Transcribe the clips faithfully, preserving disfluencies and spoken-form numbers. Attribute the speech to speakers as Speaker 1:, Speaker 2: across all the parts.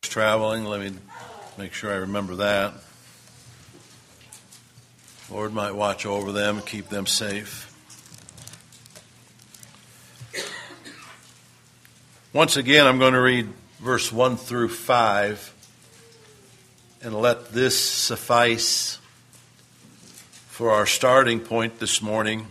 Speaker 1: traveling. Let me make sure I remember that. Lord might watch over them and keep them safe. Once again, I'm going to read verse one through five and let this suffice for our starting point this morning.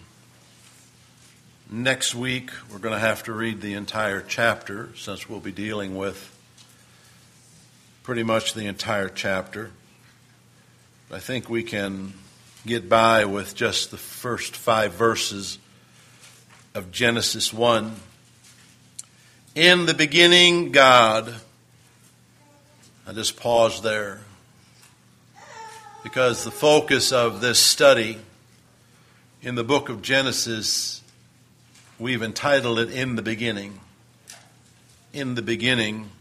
Speaker 1: Next week, we're going to have to read the entire chapter since we'll be dealing with pretty much the entire chapter. I think we can get by with just the first five verses of Genesis one. In the beginning, God. I just pause there because the focus of this study in the book of Genesis, we've entitled it In the Beginning. In the Beginning.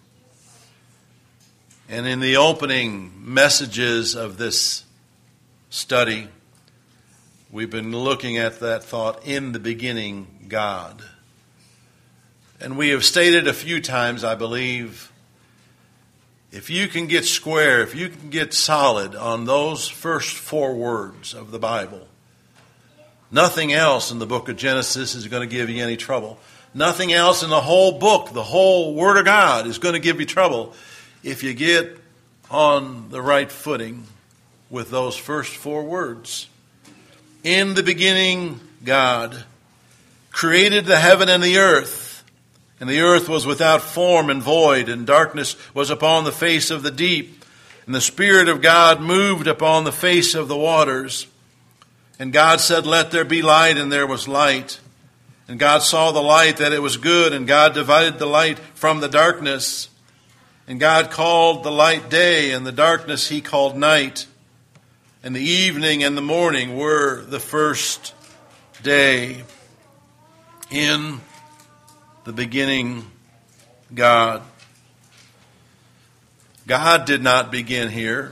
Speaker 1: And in the opening messages of this study, we've been looking at that thought, in the beginning, God. And we have stated a few times, I believe, if you can get square, if you can get solid on those first four words of the Bible, nothing else in the book of Genesis is going to give you any trouble. Nothing else in the whole book, the whole Word of God, is going to give you trouble if you get on the right footing with those first four words. In the beginning, God created the heaven and the earth. And the earth was without form and void, and darkness was upon the face of the deep. And the Spirit of God moved upon the face of the waters. And God said, let there be light, and there was light. And God saw the light, that it was good, and God divided the light from the darkness. And God called the light day, and the darkness he called night. And the evening and the morning were the first day. In the beginning, God. God did not begin here,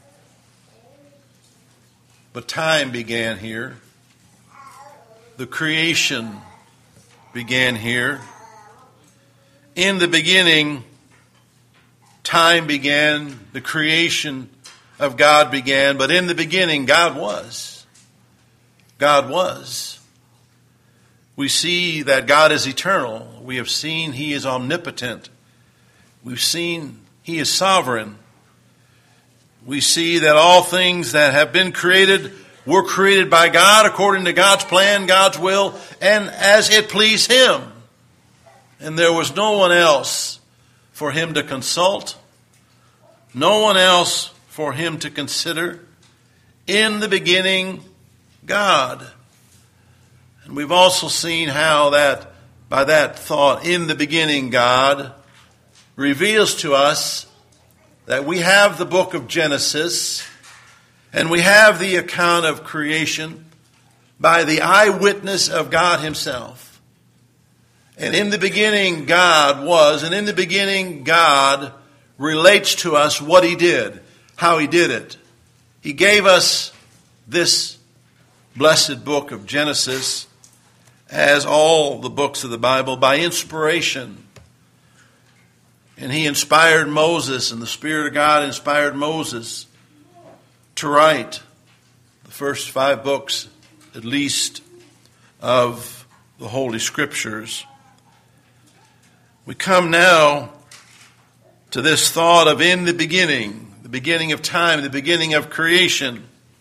Speaker 1: but time began here. The creation began here. In the beginning, time began, the creation of God began, but in the beginning, God was. God was. We see that God is eternal. We have seen He is omnipotent. We've seen He is sovereign. We see that all things that have been created were created by God according to God's plan, God's will, and as it pleased Him. And there was no one else for Him to consult, no one else for Him to consider. In the beginning, God. And we've also seen how that, by that thought, in the beginning, God, reveals to us that we have the book of Genesis, and we have the account of creation by the eyewitness of God Himself. And in the beginning, God was, and in the beginning, God relates to us what He did, how He did it. He gave us this blessed book of Genesis, as all the books of the Bible, by inspiration. And He inspired Moses, and the Spirit of God inspired Moses to write the first five books, at least, of the Holy Scriptures. We come now to this thought of in the beginning, the beginning of time, the beginning of creation.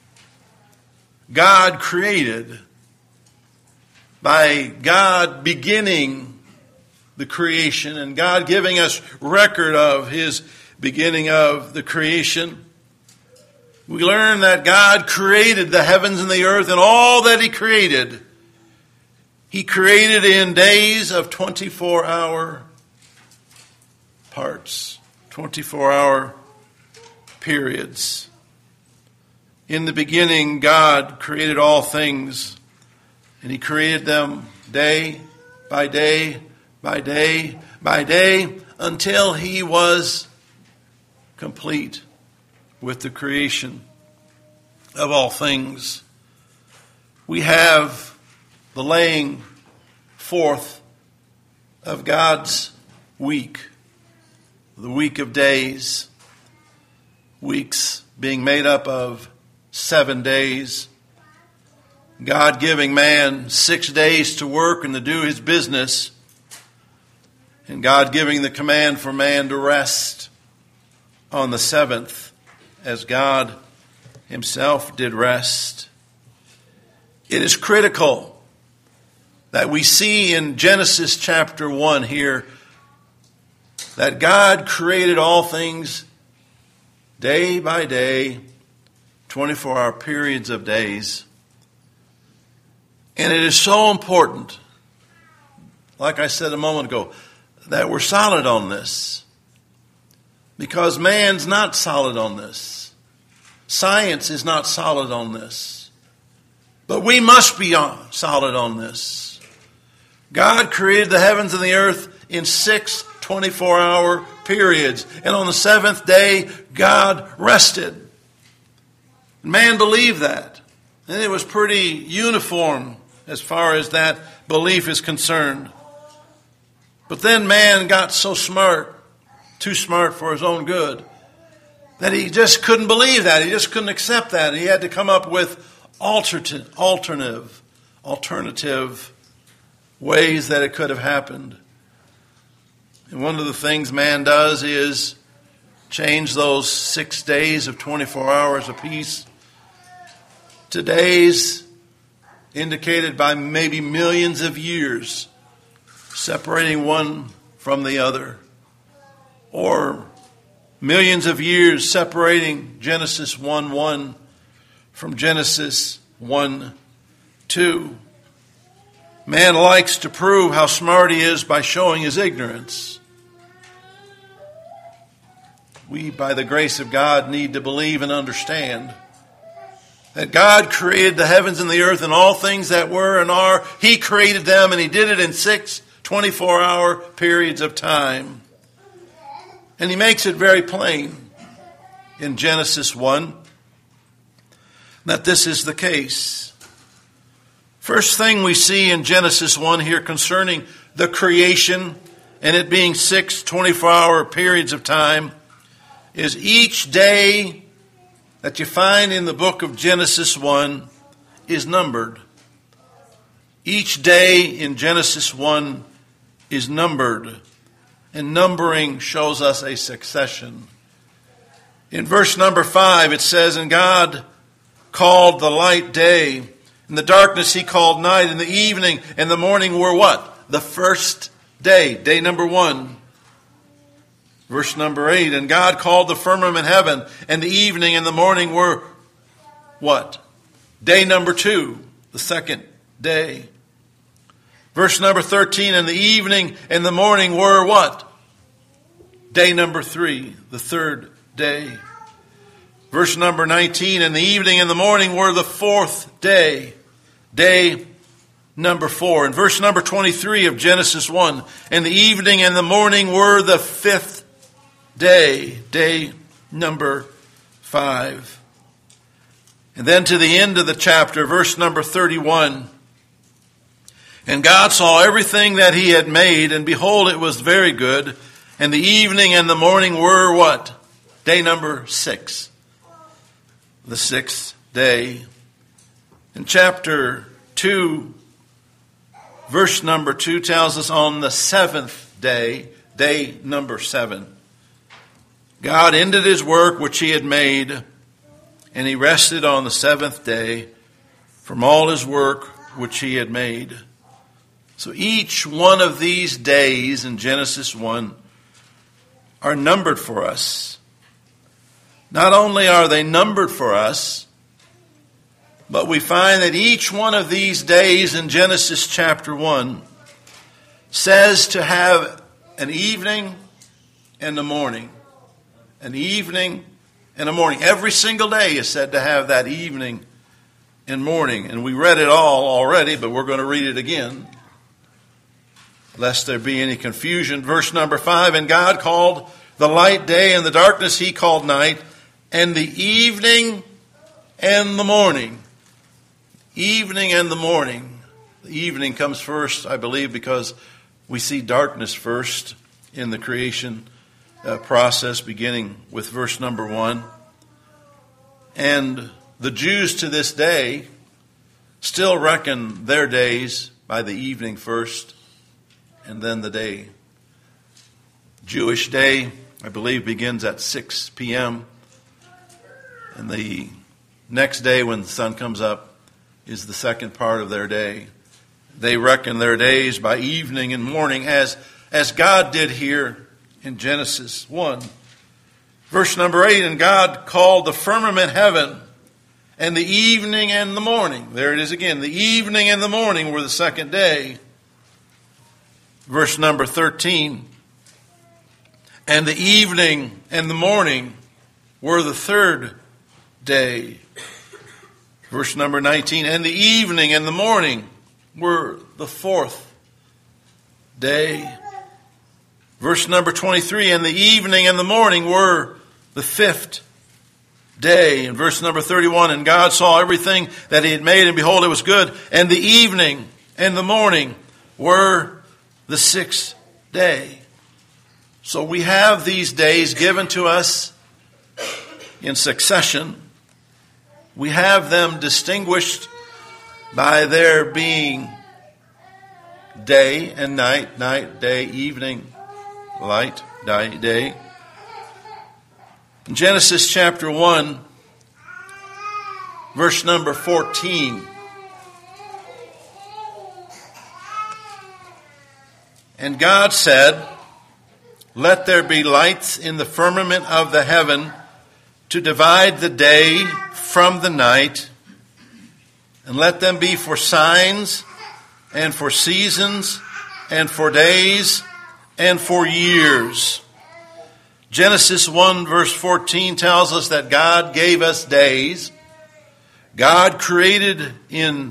Speaker 1: God created. By God beginning the creation and God giving us record of His beginning of the creation, we learn that God created the heavens and the earth and all that He created. He created in days of twenty-four hour parts, twenty-four hour periods. In the beginning, God created all things. And He created them day by day, by day, by day, until He was complete with the creation of all things. We have the laying forth of God's week. the week of days, weeks being made up of seven days, God giving man six days to work and to do his business, and God giving the command for man to rest on the seventh, as God himself did rest. It is critical that we see in Genesis chapter one here that God created all things day by day, twenty-four hour periods of days. And it is so important, like I said a moment ago, that we're solid on this. Because man's not solid on this. Science is not solid on this. But we must be on, solid on this. God created the heavens and the earth in six twenty-four hour periods. And on the seventh day, God rested. Man believed that. And it was pretty uniform as far as that belief is concerned. But then man got so smart, too smart for his own good, that he just couldn't believe that. He just couldn't accept that. He had to come up with alternative, alternative, alternative ways that it could have happened. And one of the things man does is change those six days of twenty-four hours apiece to days indicated by maybe millions of years, separating one from the other. Or millions of years separating Genesis one one from Genesis one two. Man likes to prove how smart he is by showing his ignorance. We, by the grace of God, need to believe and understand that God created the heavens and the earth and all things that were and are. He created them, and he did it in six twenty-four hour periods of time. And he makes it very plain in Genesis one that this is the case. First thing we see in Genesis one here concerning the creation and it being six twenty-four hour periods of time is each day that you find in the book of Genesis one is numbered. Each day in Genesis one is numbered. And numbering shows us a succession. In verse number five it says, "And God called the light day, and the darkness he called night, and the evening and the morning were" what? The first day. Day number one. Verse number eight, "And God called the firmament heaven, and the evening and the morning were" what? Day number two, the second day. Verse number thirteen, "And the evening and the morning were" what? Day number three, the third day. Verse number nineteen, "And the evening and the morning were the fourth day." Day number four. And verse number twenty-three of Genesis one, "And the evening and the morning were the fifth day." Day number five. And then to the end of the chapter, verse number thirty-one. "And God saw everything that he had made, and behold, it was very good. And the evening and the morning were" what? Day number six. The sixth day. In chapter two, verse number two tells us on the seventh day, day number seven, God ended his work which he had made, and he rested on the seventh day from all his work which he had made. So each one of these days in Genesis one are numbered for us. Not only are they numbered for us, but we find that each one of these days in Genesis chapter one says to have an evening and a morning. An evening and a morning. Every single day is said to have that evening and morning. And we read it all already, but we're going to read it again, lest there be any confusion. Verse number five, "And God called the light day, and the darkness he called night, and the evening and the morning." Evening and the morning. The evening comes first, I believe, because we see darkness first in the creation. uh, process, beginning with verse number one. And the Jews to this day still reckon their days by the evening first, and then the day. Jewish day, I believe, begins at six p.m., and the next day when the sun comes up is the second part of their day. They reckon their days by evening and morning, as, as God did here in Genesis one. Verse number eight, and God called the firmament heaven, and the evening and the morning. There it is again. The evening and the morning were the second day. Verse number thirteen, and the evening and the morning were the third day. Verse number nineteen, and the evening and the morning were the fourth day. Verse number twenty-three, and the evening and the morning were the fifth day. And verse number thirty-one, and God saw everything that he had made, and behold, it was good. And the evening and the morning were the sixth day. So we have these days given to us in succession. We have them distinguished by their being day and night, night, day, evening, light, day, day. In Genesis chapter one, verse number fourteen. And God said, let there be lights in the firmament of the heaven to divide the day from the night, and let them be for signs and for seasons and for days and for years. Genesis one verse fourteen tells us that God gave us days. God created in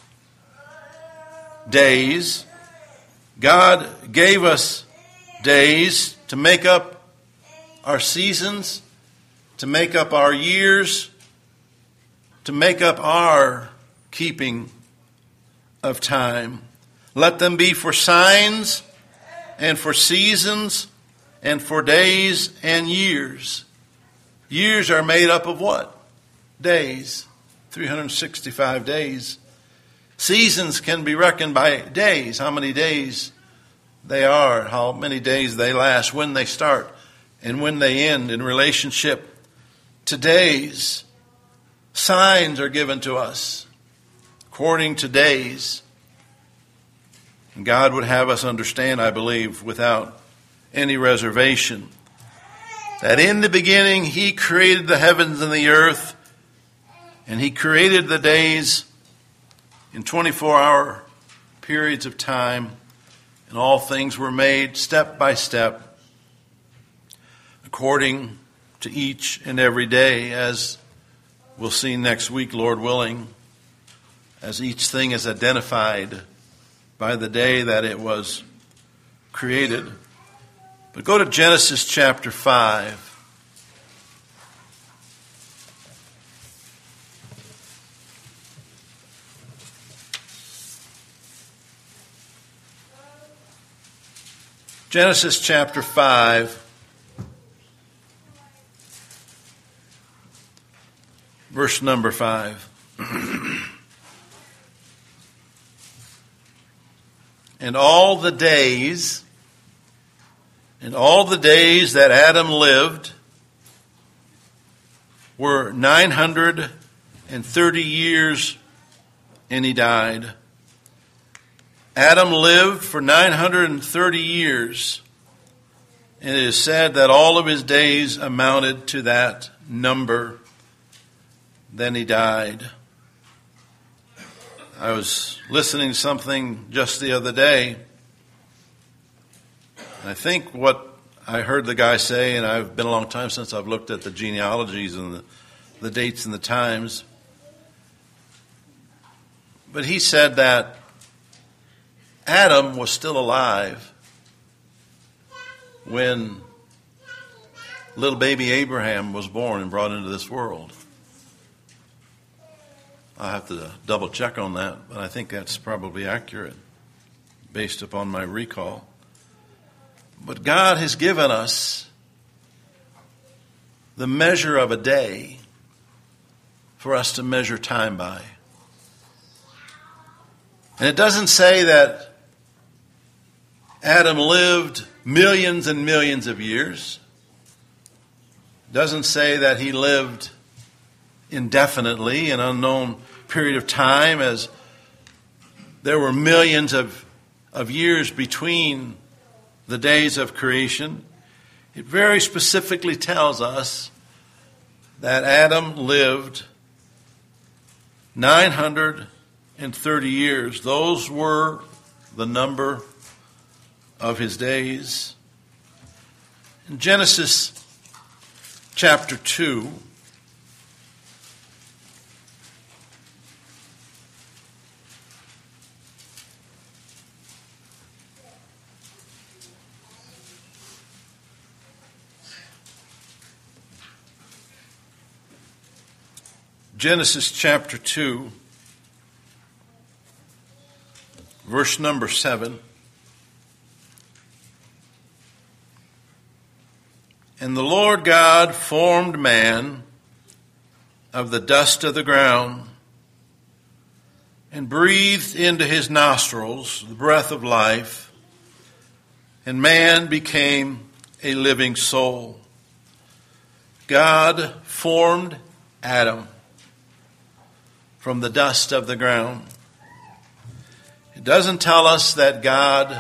Speaker 1: days. God gave us days to make up our seasons, to make up our years, to make up our keeping of time. Let them be for signs and for seasons and for days and years. Years are made up of what? Days. three hundred sixty-five days. Seasons can be reckoned by days, how many days they are, how many days they last, when they start, and when they end in relationship to days. Signs are given to us according to days. And God would have us understand, I believe, without any reservation, that in the beginning he created the heavens and the earth, and he created the days in twenty-four hour periods of time, and all things were made step by step according to each and every day, as we'll see next week, Lord willing, as each thing is identified by the day that it was created. But go to Genesis chapter five. Genesis chapter five, verse number five. And all the days, and all the days that Adam lived were nine hundred thirty years, and he died. Adam lived for nine hundred thirty years, and it is said that all of his days amounted to that number. Then he died. I was listening to something just the other day, and I think what I heard the guy say, and I've been a long time since I've looked at the genealogies and the, the dates and the times, but he said that Adam was still alive when little baby Abraham was born and brought into this world. I'll have to double check on that, but I think that's probably accurate based upon my recall. But God has given us the measure of a day for us to measure time by. And it doesn't say that Adam lived millions and millions of years. It doesn't say that he lived indefinitely, an unknown period of time, as there were millions of, of years between the days of creation. It very specifically tells us that Adam lived nine hundred thirty years. Those were the number of his days. In Genesis chapter two, Genesis chapter two, verse number seven. And the Lord God formed man of the dust of the ground and breathed into his nostrils the breath of life, and man became a living soul. God formed Adam from the dust of the ground. It doesn't tell us that God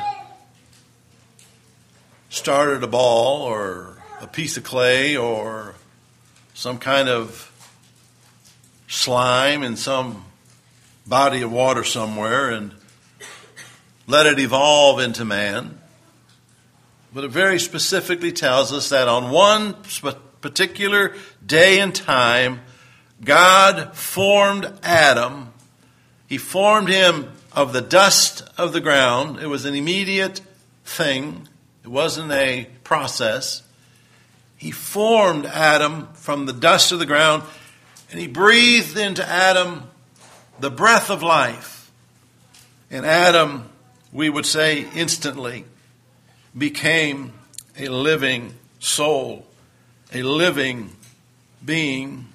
Speaker 1: started a ball or a piece of clay or some kind of slime in some body of water somewhere and let it evolve into man. But it very specifically tells us that on one particular day and time, God formed Adam. He formed him of the dust of the ground. It was an immediate thing. It wasn't a process. He formed Adam from the dust of the ground, and he breathed into Adam the breath of life. And Adam, we would say instantly, became a living soul, a living being.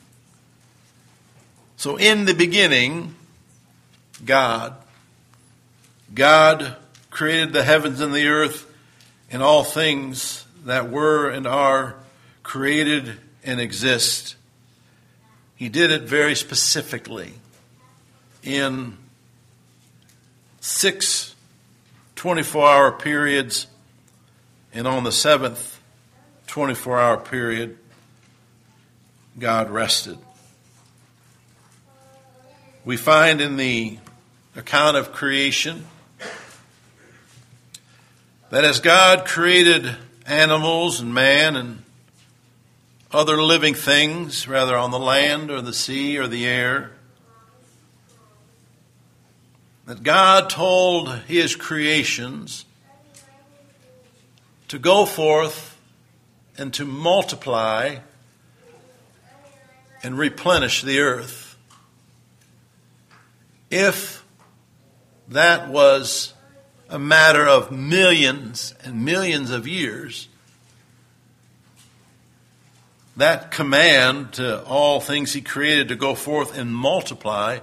Speaker 1: So in the beginning, God, God created the heavens and the earth and all things that were and are created and exist. He did it very specifically in six twenty-four hour periods, and on the seventh twenty-four hour period, God rested. We find in the account of creation that as God created animals and man and other living things, rather on the land or the sea or the air, that God told his creations to go forth and to multiply and replenish the earth. If that was a matter of millions and millions of years, that command to all things he created to go forth and multiply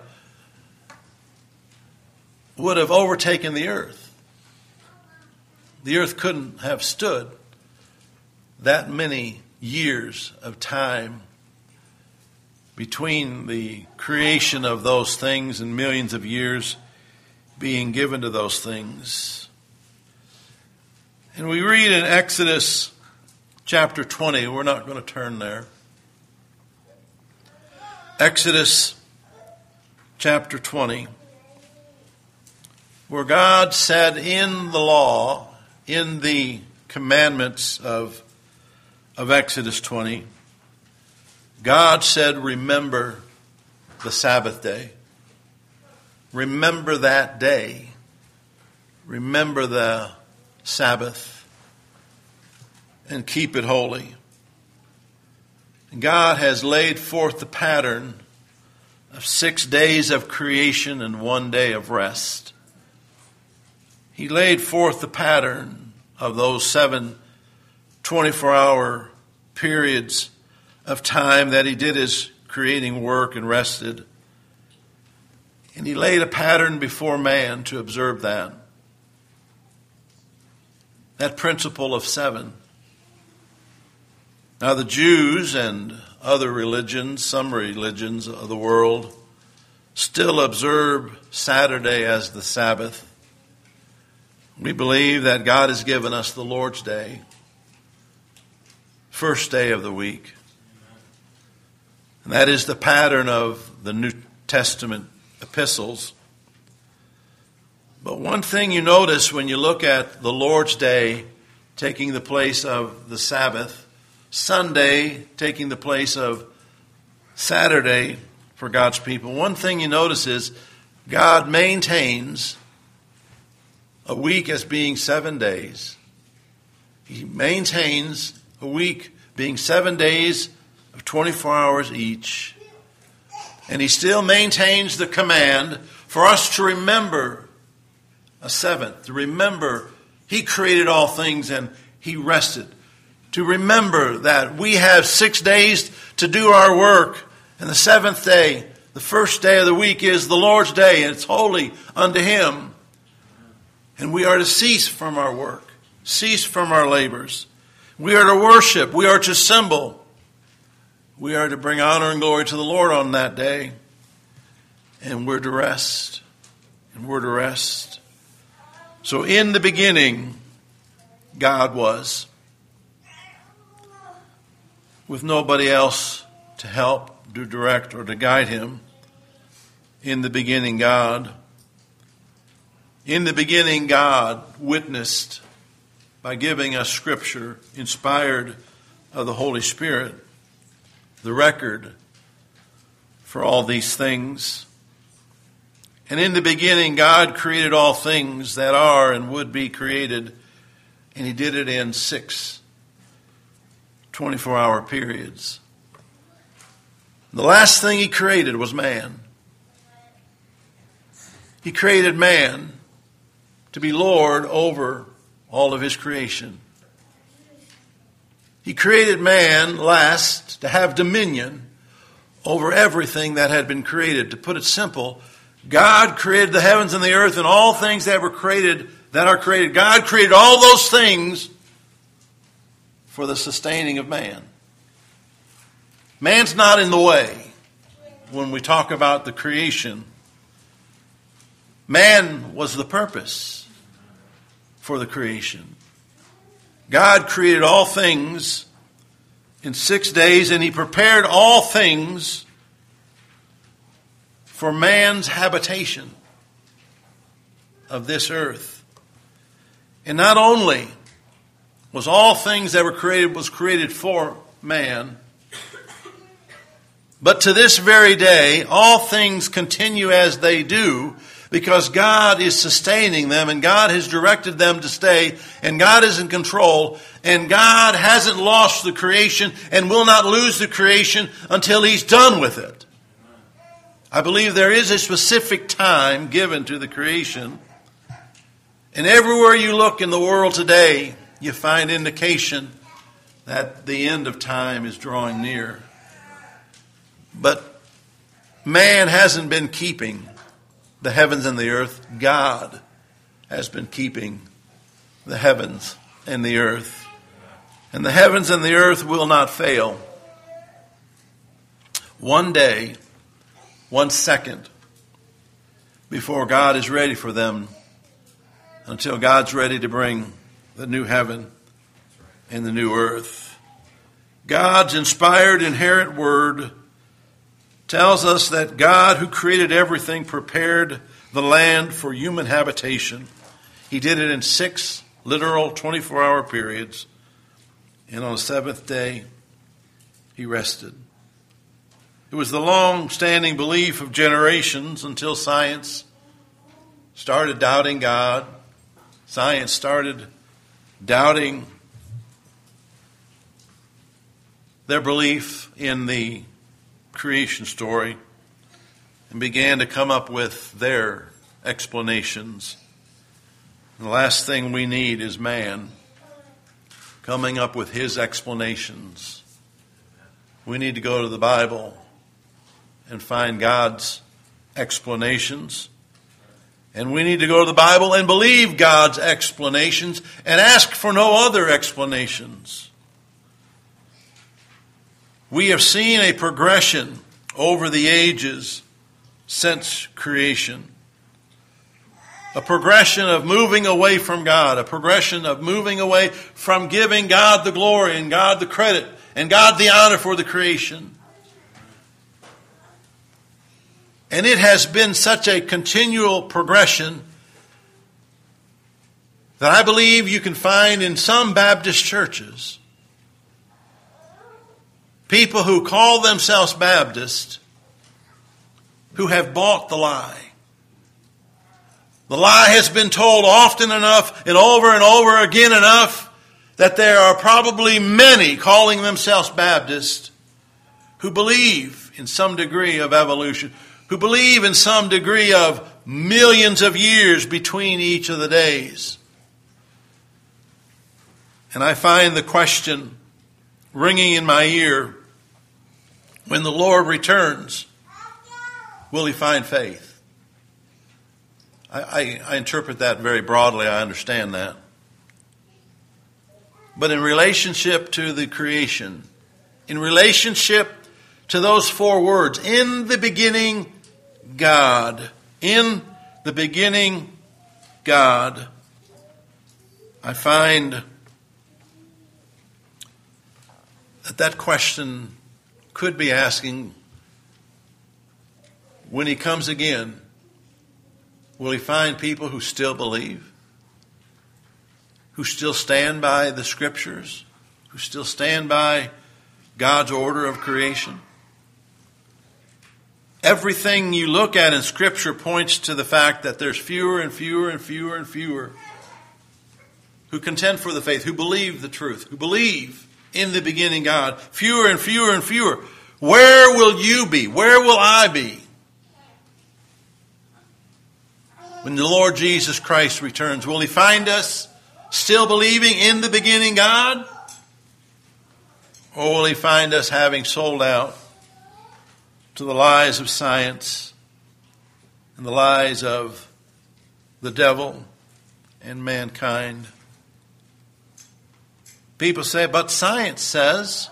Speaker 1: would have overtaken the earth. The earth couldn't have stood that many years of time between the creation of those things and millions of years being given to those things. And we read in Exodus chapter twenty, we're not going to turn there. Exodus chapter twenty, where God said in the law, in the commandments of, of Exodus twenty, God said, remember the Sabbath day. Remember that day. Remember the Sabbath. And keep it holy. And God has laid forth the pattern of six days of creation and one day of rest. He laid forth the pattern of those seven twenty-four hour periods of time that he did his creating work and rested. And he laid a pattern before man to observe that. That principle of seven. Now the Jews and other religions, some religions of the world, still observe Saturday as the Sabbath. We believe that God has given us the Lord's Day, first day of the week. And that is the pattern of the New Testament epistles. But one thing you notice when you look at the Lord's Day taking the place of the Sabbath, Sunday taking the place of Saturday for God's people, one thing you notice is God maintains a week as being seven days. He maintains a week being seven days of twenty-four hours each. And he still maintains the command for us to remember a seventh, to remember he created all things and he rested. To remember that we have six days to do our work, and the seventh day, the first day of the week, is the Lord's day, and it's holy unto him. And we are to cease from our work, cease from our labors. We are to worship, we are to assemble. We are to bring honor and glory to the Lord on that day. And we're to rest. And we're to rest. So in the beginning, God was. With nobody else to help, to direct, or to guide him. In the beginning, God. In the beginning, God witnessed by giving us Scripture inspired of the Holy Spirit, the record for all these things. And in the beginning, God created all things that are and would be created, and he did it in six twenty-four hour periods. The last thing he created was man. He created man to be Lord over all of his creation. He created man last to have dominion over everything that had been created. To put it simple, God created the heavens and the earth and all things that were created, that are created. God created all those things for the sustaining of man. Man's not in the way when we talk about the creation. Man was the purpose for the creation. God created all things in six days, and he prepared all things for man's habitation of this earth. And not only was all things that were created was created for man, but to this very day, all things continue as they do, because God is sustaining them, and God has directed them to stay, and God is in control, and God hasn't lost the creation and will not lose the creation until he's done with it. I believe there is a specific time given to the creation, and everywhere you look in the world today, you find indication that the end of time is drawing near. But man hasn't been keeping the heavens and the earth. God has been keeping the heavens and the earth. And the heavens and the earth will not fail. One day, one second, before God is ready for them, until God's ready to bring the new heaven and the new earth. God's inspired, inerrant word tells us that God, who created everything, prepared the land for human habitation. He did it in six literal twenty-four hour periods. And on the seventh day, he rested. It was the long-standing belief of generations until science started doubting God. Science started doubting their belief in the creation story and began to come up with their explanations. And the last thing we need is man coming up with his explanations We need to go to the Bible and find God's explanations. And we need to go to the Bible and believe God's explanations and ask for no other explanations. We have seen a progression over the ages since creation. A progression of moving away from God. A progression of moving away from giving God the glory and God the credit and God the honor for the creation. And it has been such a continual progression that I believe you can find in some Baptist churches people who call themselves Baptist who have bought the lie. The lie has been told often enough and over and over again enough that there are probably many calling themselves Baptist who believe in some degree of evolution, who believe in some degree of millions of years between each of the days. And I find the question ringing in my ear, when the Lord returns, will he find faith? I, I, I interpret that very broadly. I understand that. But in relationship to the creation, in relationship to those four words, in the beginning, God. In the beginning, God. I find that that question could be asking, when he comes again, will he find people who still believe? Who still stand by the Scriptures? Who still stand by God's order of creation? Everything you look at in Scripture points to the fact that there's fewer and fewer and fewer and fewer who contend for the faith, who believe the truth, who believe in the beginning God. Fewer and fewer and fewer. Where will you be? Where will I be when the Lord Jesus Christ returns? Will he find us still believing in the beginning God? Or will he find us having sold out to the lies of science and the lies of the devil and mankind? People say, but science says.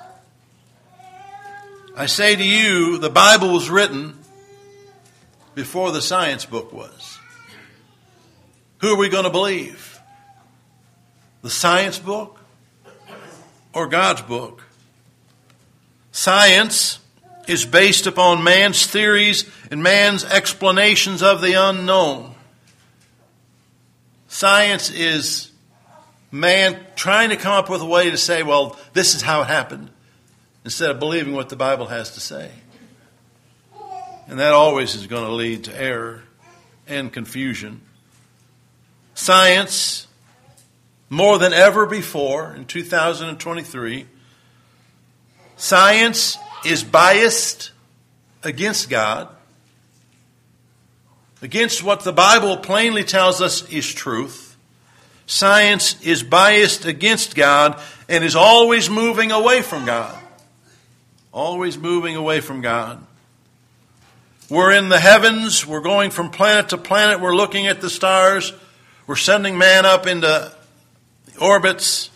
Speaker 1: I say to you, the Bible was written before the science book was. Who are we going to believe? The science book or God's book? Science is based upon man's theories and man's explanations of the unknown. Science is man trying to come up with a way to say, well, this is how it happened, instead of believing what the Bible has to say. And that always is going to lead to error and confusion. Science, more than ever before in two thousand twenty-three, science is biased against God, against what the Bible plainly tells us is truth. Science is biased against God and is always moving away from God. Always moving away from God. We're in the heavens. We're going from planet to planet. We're looking at the stars. We're sending man up into orbits.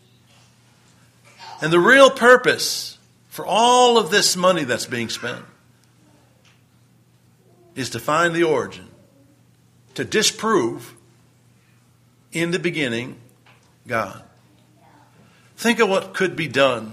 Speaker 1: And the real purpose for all of this money that's being spent is to find the origin, to disprove in the beginning God. Think of what could be done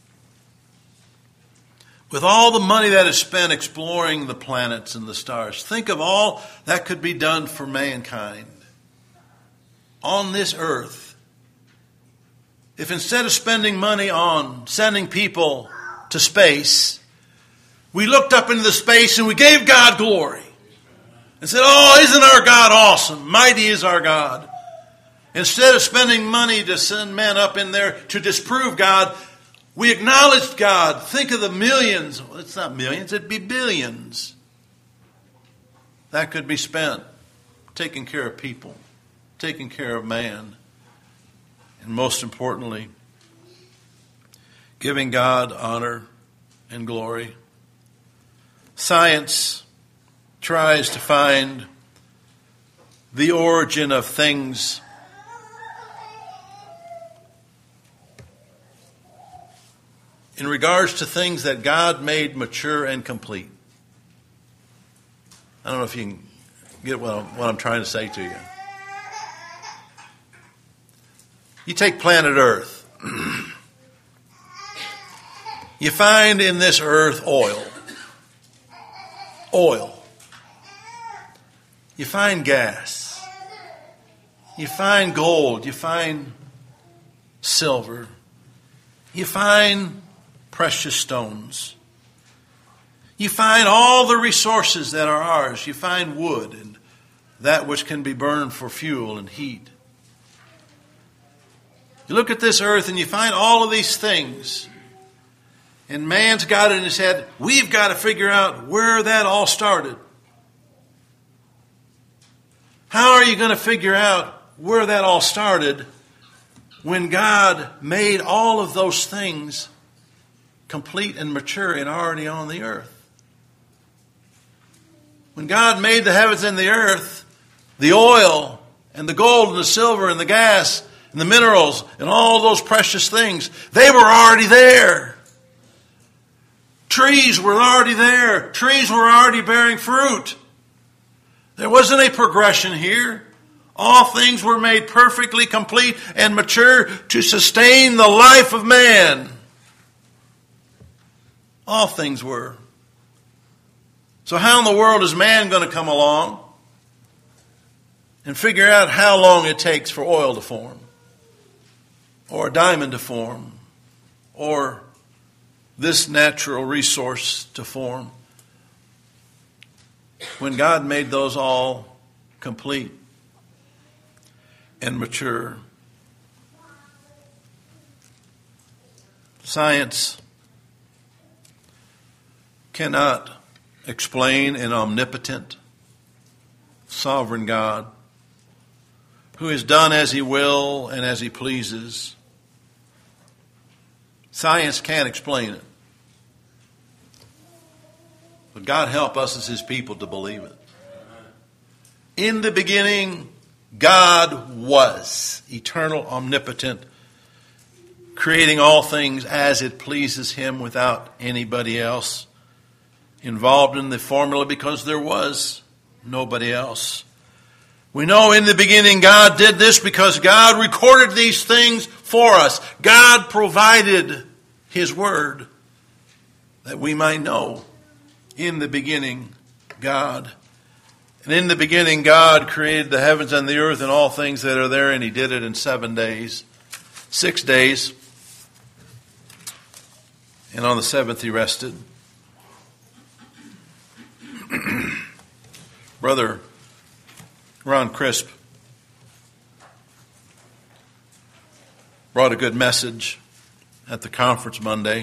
Speaker 1: with all the money that is spent exploring the planets and the stars. Think of all that could be done for mankind on this earth. If instead of spending money on sending people to space, we looked up into the space and we gave God glory and said, oh, isn't our God awesome? Mighty is our God. Instead of spending money to send men up in there to disprove God, we acknowledged God. Think of the millions. Well, it's not millions, it'd be billions. That could be spent taking care of people, taking care of man, and most importantly, giving God honor and glory. Science tries to find the origin of things in regards to things that God made mature and complete. I don't know if you can get what I'm, what I'm trying to say to you. You take planet Earth. You find in this earth oil. Oil. You find gas. You find gold. You find silver. You find precious stones. You find all the resources that are ours. You find wood and that which can be burned for fuel and heat. You look at this earth and you find all of these things. And man's got it in his head. We've got to figure out where that all started. How are you going to figure out where that all started when God made all of those things complete and mature and already on the earth? When God made the heavens and the earth, the oil and the gold and the silver and the gas and the minerals and all those precious things, they were already there. Trees were already there. Trees were already bearing fruit. There wasn't a progression here. All things were made perfectly complete and mature to sustain the life of man. All things were. So how in the world is man going to come along and figure out how long it takes for oil to form, or a diamond to form, or this natural resource to form, when God made those all complete and mature? Science cannot explain an omnipotent, sovereign God who has done as he will and as he pleases. Science can't explain it. But God help us as his people to believe it. In the beginning, God was eternal, omnipotent, creating all things as it pleases him without anybody else involved in the formula, because there was nobody else. We know in the beginning God did this because God recorded these things for us. God provided his word that we might know. In the beginning, God. And in the beginning, God created the heavens and the earth and all things that are there, and he did it in seven days. Six days. And on the seventh he rested. Brother Ron Crisp brought a good message at the conference Monday.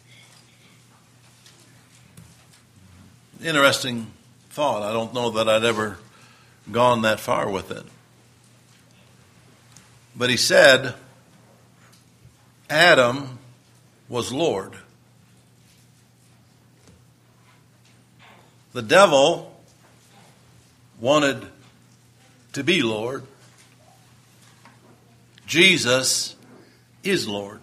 Speaker 1: Interesting thought. I don't know that I'd ever gone that far with it. But he said, Adam was Lord. The devil wanted to be Lord. Jesus is Lord.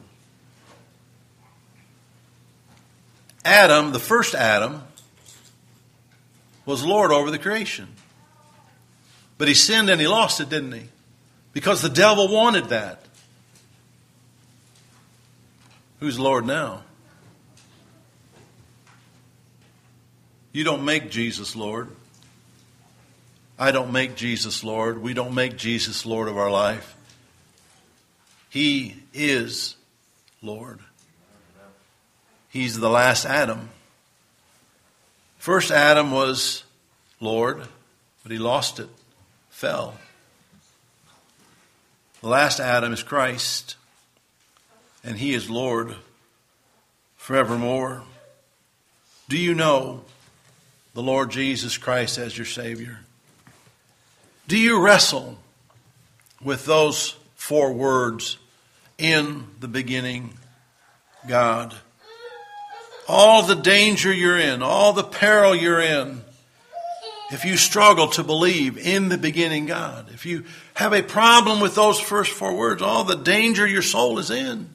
Speaker 1: Adam, the first Adam, was Lord over the creation. But he sinned and he lost it, didn't he? Because the devil wanted that. Who's Lord now? You don't make Jesus Lord. I don't make Jesus Lord. We don't make Jesus Lord of our life. He is Lord. He's the last Adam. First Adam was Lord, but he lost it, fell. The last Adam is Christ, and he is Lord forevermore. Do you know the Lord Jesus Christ as your Savior? Do you wrestle with those four words, in the beginning, God? all the danger you're in, all the peril you're in, if you struggle to believe in the beginning God, if you have a problem with those first four words, all the danger your soul is in,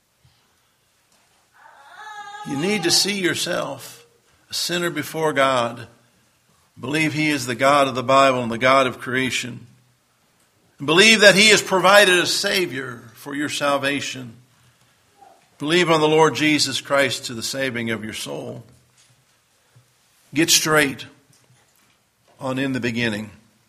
Speaker 1: you need to see yourself a sinner before God, believe He is the God of the Bible and the God of creation, and believe that He has provided a Savior for your salvation. Believe on the Lord Jesus Christ to the saving of your soul. Get straight on in the beginning.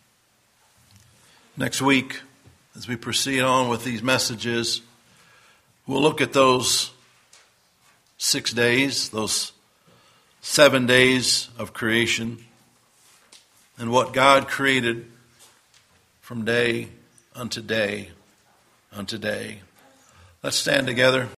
Speaker 1: Next week, as we proceed on with these messages, we'll look at those six days, those seven days of creation, and what God created from day unto day unto day. Let's stand together.